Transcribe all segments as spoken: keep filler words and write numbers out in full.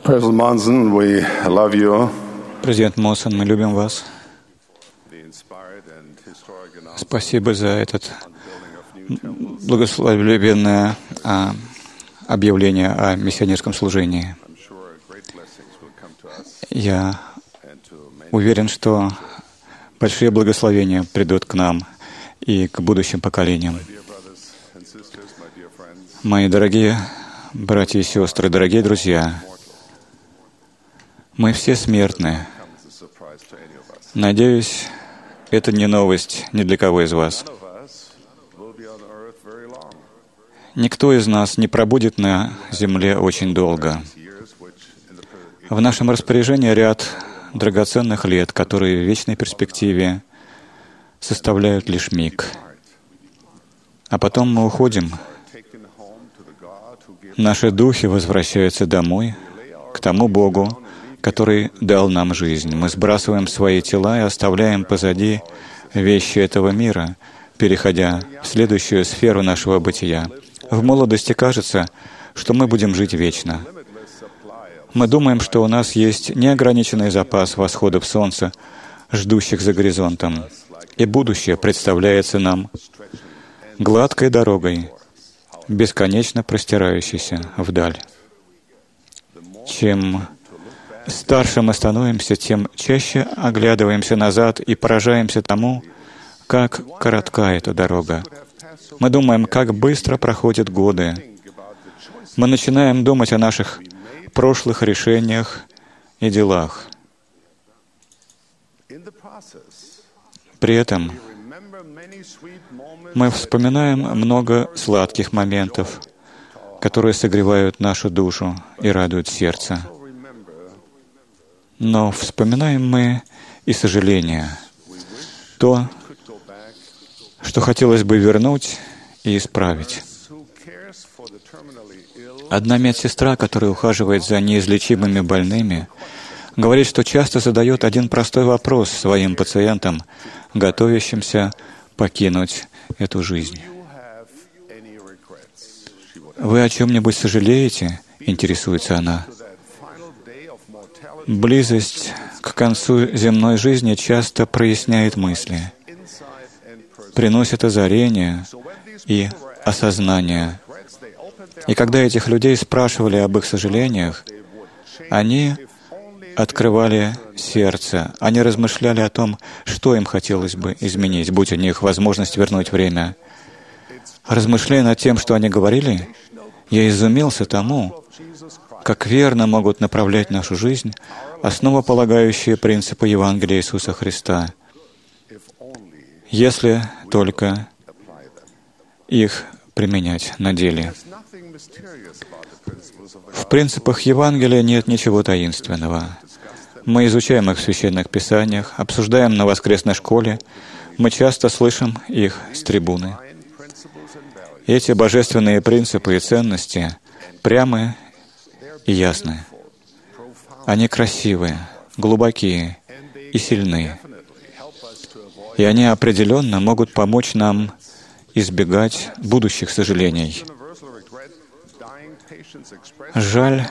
President Monson, we love you. Президент Монсон, мы любим вас. Спасибо за этот благословенное а, объявление о миссионерском служении. Я уверен, что большие благословения придут к нам и к будущим поколениям. Мои дорогие братья и сестры, дорогие друзья, мы все смертны. Надеюсь, это не новость ни для кого из вас. Никто из нас не пробудет на земле очень долго. В нашем распоряжении ряд драгоценных лет, которые в вечной перспективе составляют лишь миг. А потом мы уходим. Наши духи возвращаются домой, к тому Богу, который дал нам жизнь. Мы сбрасываем свои тела и оставляем позади вещи этого мира, переходя в следующую сферу нашего бытия. В молодости кажется, что мы будем жить вечно. Мы думаем, что у нас есть неограниченный запас восходов солнца, ждущих за горизонтом, и будущее представляется нам гладкой дорогой, бесконечно простирающейся вдаль. Чем старше мы становимся, тем чаще оглядываемся назад и поражаемся тому, как коротка эта дорога. Мы думаем, как быстро проходят годы. Мы начинаем думать о наших прошлых решениях и делах. При этом мы вспоминаем много сладких моментов, которые согревают нашу душу и радуют сердце. Но вспоминаем мы и сожаления, то, что хотелось бы вернуть и исправить. Одна медсестра, которая ухаживает за неизлечимыми больными, говорит, что часто задает один простой вопрос своим пациентам, готовящимся покинуть эту жизнь. «Вы о чем-нибудь сожалеете?» — интересуется она. Близость к концу земной жизни часто проясняет мысли, приносит озарение и осознание. И когда этих людей спрашивали об их сожалениях, они открывали сердце, они размышляли о том, что им хотелось бы изменить, будь у них возможность вернуть время. Размышляя над тем, что они говорили, я изумился тому, как верно могут направлять нашу жизнь основополагающие принципы Евангелия Иисуса Христа, если только их применять на деле. В принципах Евангелия нет ничего таинственного. Мы изучаем их в Священных Писаниях, обсуждаем на воскресной школе, мы часто слышим их с трибуны. Эти божественные принципы и ценности прямы и ясны. Они красивые, глубокие и сильны. И они определенно могут помочь нам избегать будущих сожалений. Жаль,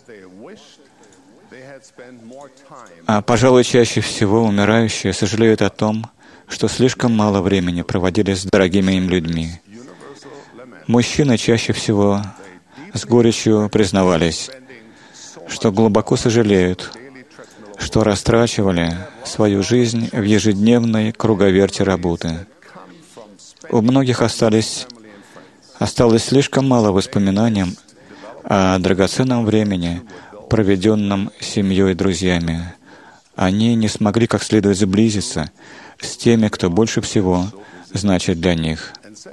а, пожалуй, чаще всего умирающие сожалеют о том, что слишком мало времени проводили с дорогими им людьми. Мужчины чаще всего с горечью признавались, что глубоко сожалеют, что растрачивали свою жизнь в ежедневной круговерти работы. У многих остались, осталось слишком мало воспоминаний о драгоценном времени, проведенном семьей и друзьями. Они не смогли как следует сблизиться с теми, кто больше всего значит для них.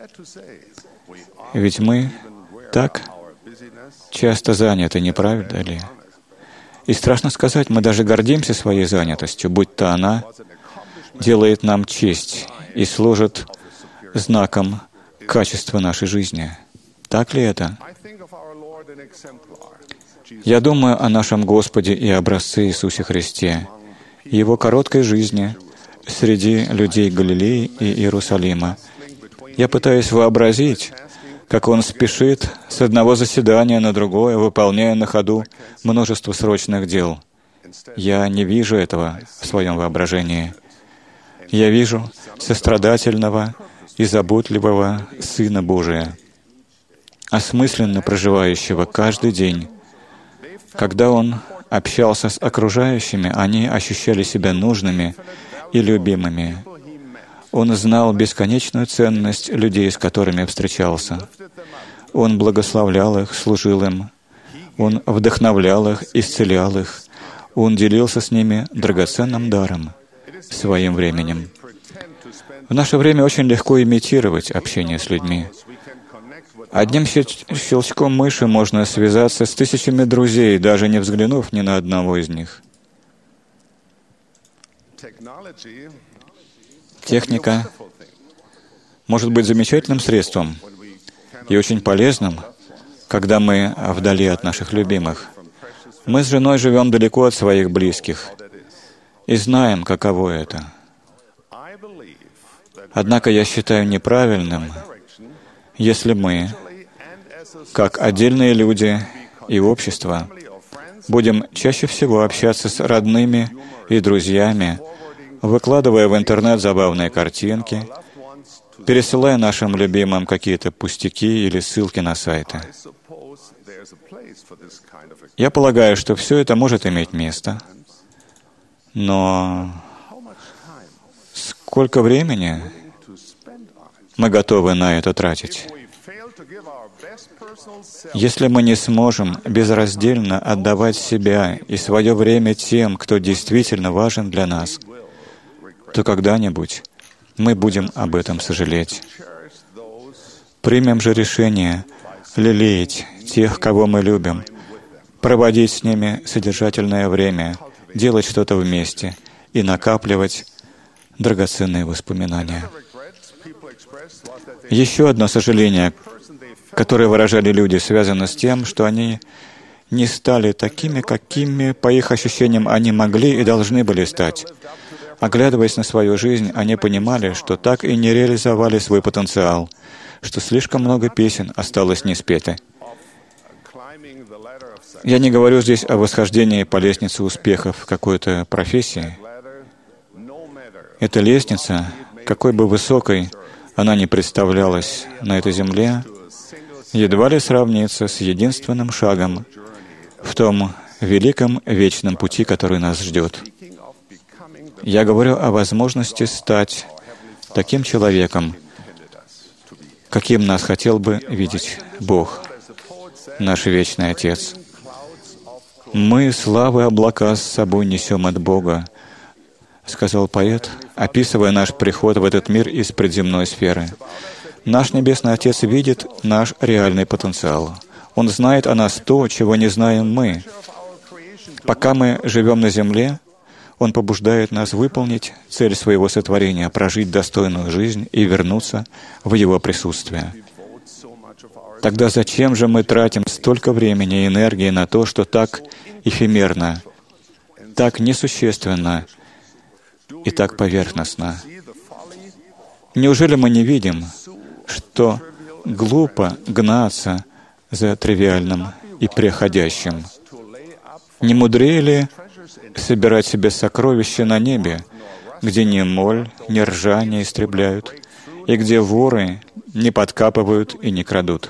Ведь мы так часто заняты, не правда ли? И страшно сказать, мы даже гордимся своей занятостью, будь то она делает нам честь и служит знаком качества нашей жизни. Так ли это? Я думаю о нашем Господе и образце Иисусе Христе, Его короткой жизни среди людей Галилеи и Иерусалима. Я пытаюсь вообразить, как он спешит с одного заседания на другое, выполняя на ходу множество срочных дел. Я не вижу этого в своем воображении. Я вижу сострадательного и заботливого Сына Божия, осмысленно проживающего каждый день. Когда Он общался с окружающими, они ощущали себя нужными и любимыми. Он знал бесконечную ценность людей, с которыми встречался. Он благословлял их, служил им. Он вдохновлял их, исцелял их. Он делился с ними драгоценным даром, своим временем. В наше время очень легко имитировать общение с людьми. Одним щелчком мыши можно связаться с тысячами друзей, даже не взглянув ни на одного из них. Техника может быть замечательным средством и очень полезным, когда мы вдали от наших любимых. Мы с женой живем далеко от своих близких и знаем, каково это. Однако я считаю неправильным, если мы, как отдельные люди и общество, будем чаще всего общаться с родными и друзьями, выкладывая в интернет забавные картинки, пересылая нашим любимым какие-то пустяки или ссылки на сайты. Я полагаю, что все это может иметь место, но сколько времени мы готовы на это тратить? Если мы не сможем безраздельно отдавать себя и свое время тем, кто действительно важен для нас, то когда-нибудь мы будем об этом сожалеть. Примем же решение лелеять тех, кого мы любим, проводить с ними содержательное время, делать что-то вместе и накапливать драгоценные воспоминания. Еще одно сожаление, которое выражали люди, связано с тем, что они не стали такими, какими, по их ощущениям, они могли и должны были стать. Оглядываясь на свою жизнь, они понимали, что так и не реализовали свой потенциал, что слишком много песен осталось не спеты. Я не говорю здесь о восхождении по лестнице успеха в какой-то профессии. Эта лестница, какой бы высокой она ни представлялась на этой земле, едва ли сравнится с единственным шагом в том великом вечном пути, который нас ждет. Я говорю о возможности стать таким человеком, каким нас хотел бы видеть Бог, наш вечный Отец. «Мы славы облака с собой несем от Бога», — сказал поэт, описывая наш приход в этот мир из предземной сферы. Наш Небесный Отец видит наш реальный потенциал. Он знает о нас то, чего не знаем мы. Пока мы живем на земле, Он побуждает нас выполнить цель своего сотворения, прожить достойную жизнь и вернуться в Его присутствие. Тогда зачем же мы тратим столько времени и энергии на то, что так эфемерно, так несущественно и так поверхностно? Неужели мы не видим, что глупо гнаться за тривиальным и преходящим? Не мудрее ли собирать себе сокровища на небе, где ни моль, ни ржа не истребляют, и где воры не подкапывают и не крадут?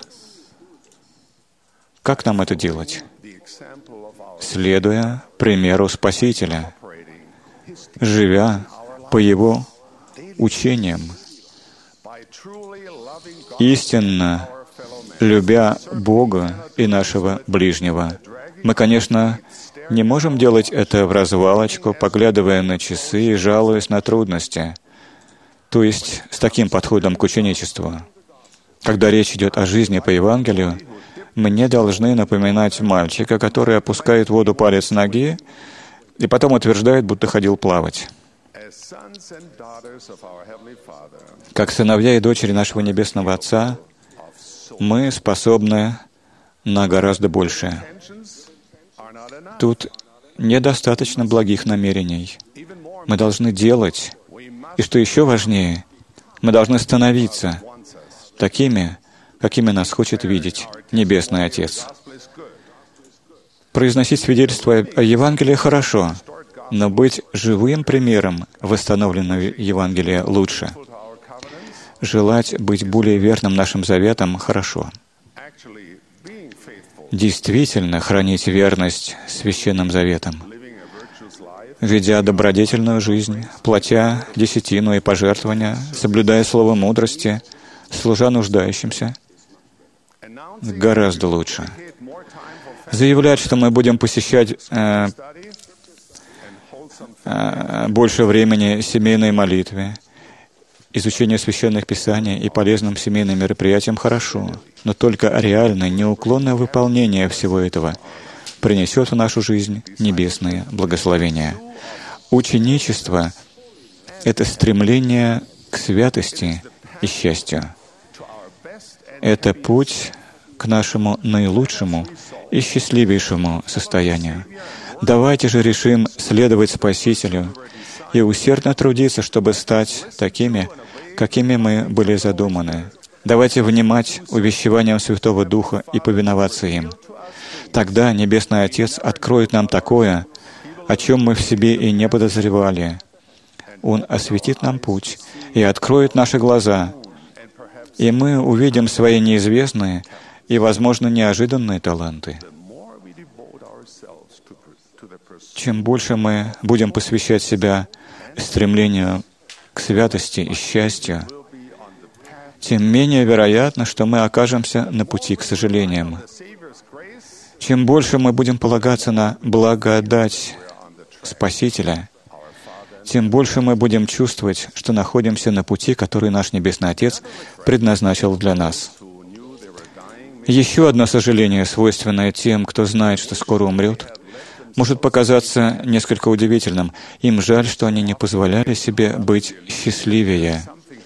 Как нам это делать? Следуя примеру Спасителя, живя по Его учениям, истинно любя Бога и нашего ближнего. Мы, конечно, не можем делать это в развалочку, поглядывая на часы и жалуясь на трудности, то есть с таким подходом к ученичеству. Когда речь идет о жизни по Евангелию, мы не должны напоминать мальчика, который опускает в воду палец ноги и потом утверждает, будто ходил плавать. Как сыновья и дочери нашего Небесного Отца, мы способны на гораздо большее. Тут недостаточно благих намерений. Мы должны делать, и что еще важнее, мы должны становиться такими, какими нас хочет видеть Небесный Отец. Произносить свидетельство о Евангелии хорошо, но быть живым примером восстановленного Евангелия лучше. Желать быть более верным нашим заветам хорошо. Действительно хранить верность священным заветам, ведя добродетельную жизнь, платя десятину и пожертвования, соблюдая слово мудрости, служа нуждающимся, гораздо лучше. Заявлять, что мы будем посещать э, э, больше времени семейной молитве, изучению священных писаний и полезным семейным мероприятиям хорошо, но только реальное, неуклонное выполнение всего этого принесет в нашу жизнь небесные благословения. Ученичество — это стремление к святости и счастью. Это путь к нашему наилучшему и счастливейшему состоянию. Давайте же решим следовать Спасителю и усердно трудиться, чтобы стать такими, какими мы были задуманы. Давайте внимать увещеваниям Святого Духа и повиноваться им. Тогда Небесный Отец откроет нам такое, о чем мы в себе и не подозревали. Он осветит нам путь и откроет наши глаза, и мы увидим свои неизвестные и, возможно, неожиданные таланты. Чем больше мы будем посвящать себя стремлению к святости и счастью, тем менее вероятно, что мы окажемся на пути к сожалениям. Чем больше мы будем полагаться на благодать Спасителя, тем больше мы будем чувствовать, что находимся на пути, который наш Небесный Отец предназначил для нас. Еще одно сожаление, свойственное тем, кто знает, что скоро умрет, может показаться несколько удивительным. Им жаль, что они не позволяли себе быть счастливее.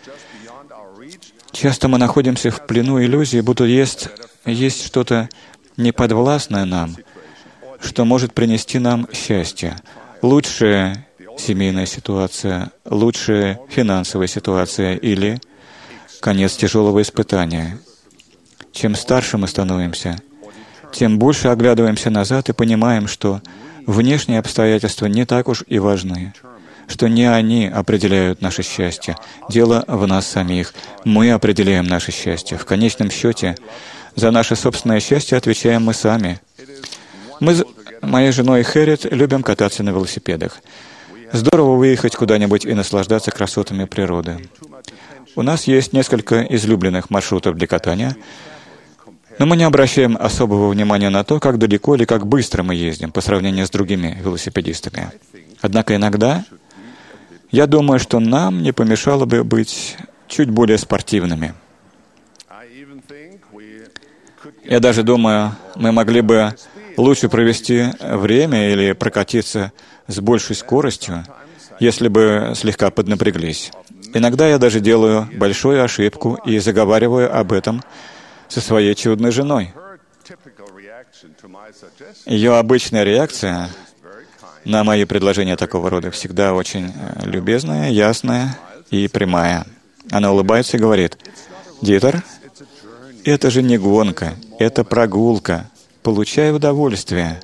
Часто мы находимся в плену иллюзии, будто есть, есть что-то неподвластное нам, что может принести нам счастье. Лучшая семейная ситуация, лучшая финансовая ситуация или конец тяжелого испытания. Чем старше мы становимся, тем больше оглядываемся назад и понимаем, что внешние обстоятельства не так уж и важны, что не они определяют наше счастье. Дело в нас самих. Мы определяем наше счастье. В конечном счете, за наше собственное счастье отвечаем мы сами. Мы с моей женой Хэрриет любим кататься на велосипедах. Здорово выехать куда-нибудь и наслаждаться красотами природы. У нас есть несколько излюбленных маршрутов для катания, но мы не обращаем особого внимания на то, как далеко или как быстро мы ездим по сравнению с другими велосипедистами. Однако иногда я думаю, что нам не помешало бы быть чуть более спортивными. Я даже думаю, мы могли бы лучше провести время или прокатиться с большей скоростью, если бы слегка поднапряглись. Иногда я даже делаю большую ошибку и заговариваю об этом со своей чудной женой. Ее обычная реакция на мои предложения такого рода всегда очень любезная, ясная и прямая. Она улыбается и говорит: «Дитер, это же не гонка, это прогулка. Получай удовольствие».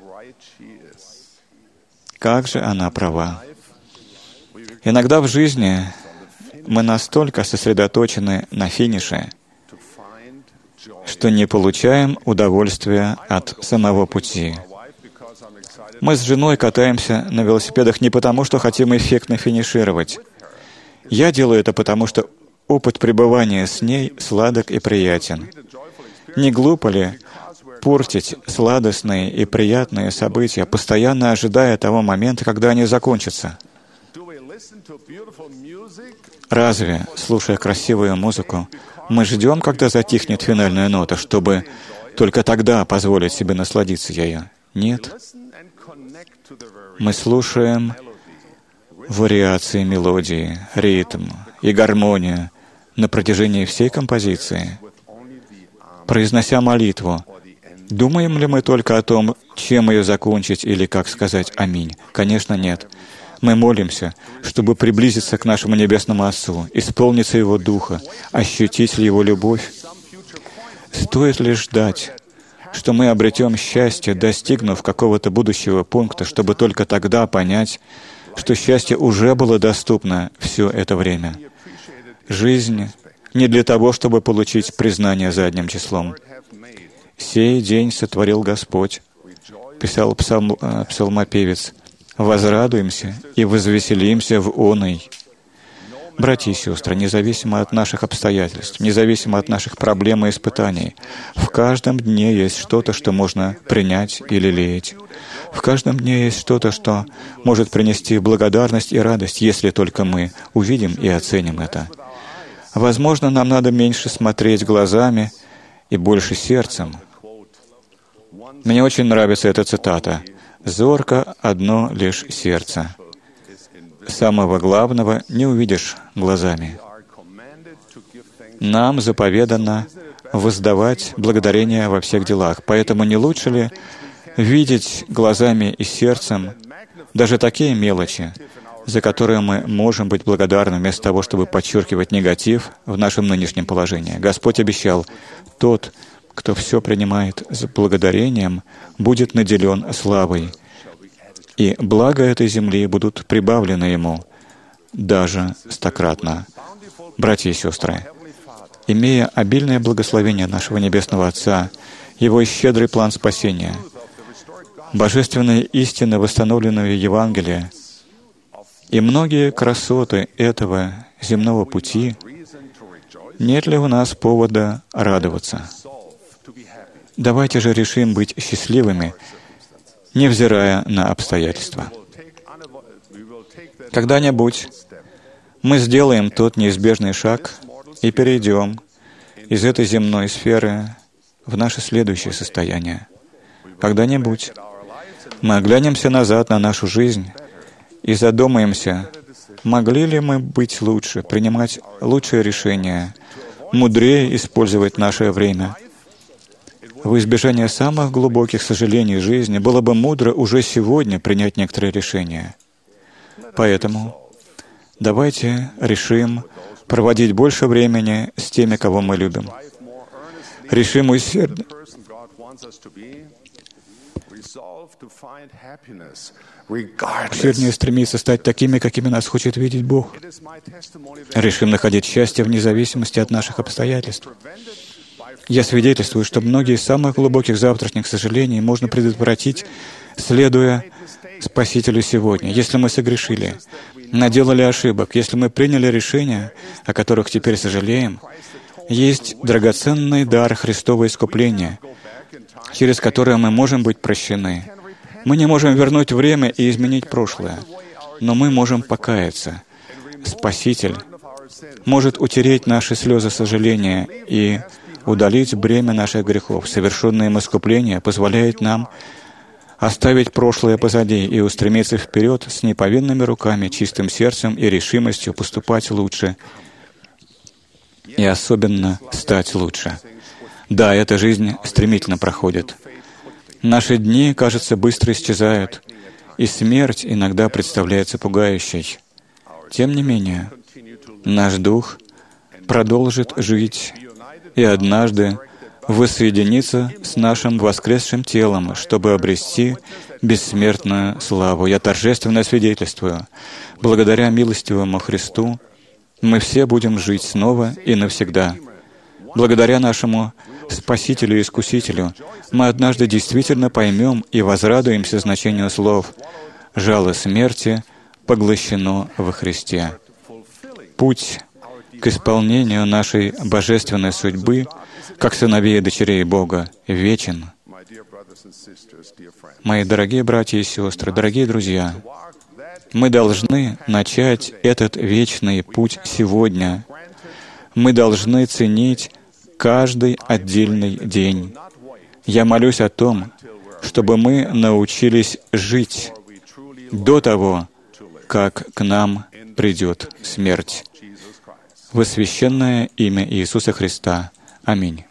Как же она права. Иногда в жизни мы настолько сосредоточены на финише, что не получаем удовольствия от самого пути. Мы с женой катаемся на велосипедах не потому, что хотим эффектно финишировать. Я делаю это потому, что опыт пребывания с ней сладок и приятен. Не глупо ли портить сладостные и приятные события, постоянно ожидая того момента, когда они закончатся? Разве, слушая красивую музыку, мы ждем, когда затихнет финальная нота, чтобы только тогда позволить себе насладиться ею? Нет. Мы слушаем вариации мелодии, ритм и гармонию на протяжении всей композиции. Произнося молитву, думаем ли мы только о том, чем ее закончить или как сказать «Аминь»? Конечно, нет. Мы молимся, чтобы приблизиться к нашему Небесному Отцу, исполниться Его Духа, ощутить Его любовь, Стоит ли ждать, что мы обретем счастье, достигнув какого-то будущего пункта, чтобы только тогда понять, что счастье уже было доступно все это время? Жизнь не для того, чтобы получить признание задним числом. «Сей день сотворил Господь», — писал псалм, псалмопевец, «возрадуемся и возвеселимся в оной». Братья и сестры, независимо от наших обстоятельств, независимо от наших проблем и испытаний, в каждом дне есть что-то, что можно принять и лелеять. В каждом дне есть что-то, что может принести благодарность и радость, если только мы увидим и оценим это. Возможно, нам надо меньше смотреть глазами и больше сердцем. Мне очень нравится эта цитата. «Зорко одно лишь сердце. Самого главного не увидишь глазами». Нам заповедано воздавать благодарение во всех делах. Поэтому не лучше ли видеть глазами и сердцем даже такие мелочи, за которые мы можем быть благодарны, вместо того, чтобы подчеркивать негатив в нашем нынешнем положении? Господь обещал, тот, кто все принимает с благодарением, будет наделен славой, и блага этой земли будут прибавлены ему даже стократно. Братья и сестры, имея обильное благословение нашего Небесного Отца, Его щедрый план спасения, божественные истины восстановленного Евангелия и многие красоты этого земного пути, нет ли у нас повода радоваться? Давайте же решим быть счастливыми, невзирая на обстоятельства. Когда-нибудь мы сделаем тот неизбежный шаг и перейдем из этой земной сферы в наше следующее состояние. Когда-нибудь мы оглянемся назад на нашу жизнь и задумаемся, могли ли мы быть лучше, принимать лучшие решения, мудрее использовать наше время. В избежание самых глубоких сожалений жизни было бы мудро уже сегодня принять некоторые решения. Поэтому давайте решим проводить больше времени с теми, кого мы любим. Решим усердно усерднее стремиться стать такими, какими нас хочет видеть Бог. Решим находить счастье вне зависимости от наших обстоятельств. Я свидетельствую, что многие из самых глубоких завтрашних сожалений можно предотвратить, следуя Спасителю сегодня. Если мы согрешили, наделали ошибок, если мы приняли решения, о которых теперь сожалеем, есть драгоценный дар Христова искупления, через которое мы можем быть прощены. Мы не можем вернуть время и изменить прошлое, но мы можем покаяться. Спаситель может утереть наши слезы сожаления и удалить бремя наших грехов. Совершенное им искупление позволяет нам оставить прошлое позади и устремиться вперед с неповинными руками, чистым сердцем и решимостью поступать лучше и особенно стать лучше. Да, эта жизнь стремительно проходит. Наши дни, кажется, быстро исчезают, и смерть иногда представляется пугающей. Тем не менее, наш дух продолжит жить и однажды воссоединиться с нашим воскресшим телом, чтобы обрести бессмертную славу. Я торжественно свидетельствую, благодаря милостивому Христу мы все будем жить снова и навсегда. Благодаря нашему Спасителю и Искусителю мы однажды действительно поймем и возрадуемся значению слов «Жало смерти поглощено во Христе». Путь к исполнению нашей божественной судьбы, как сыновей и дочерей Бога, вечен. Мои дорогие братья и сестры, дорогие друзья, мы должны начать этот вечный путь сегодня. Мы должны ценить каждый отдельный день. Я молюсь о том, чтобы мы научились жить до того, как к нам придет смерть. Во священное имя Иисуса Христа. Аминь.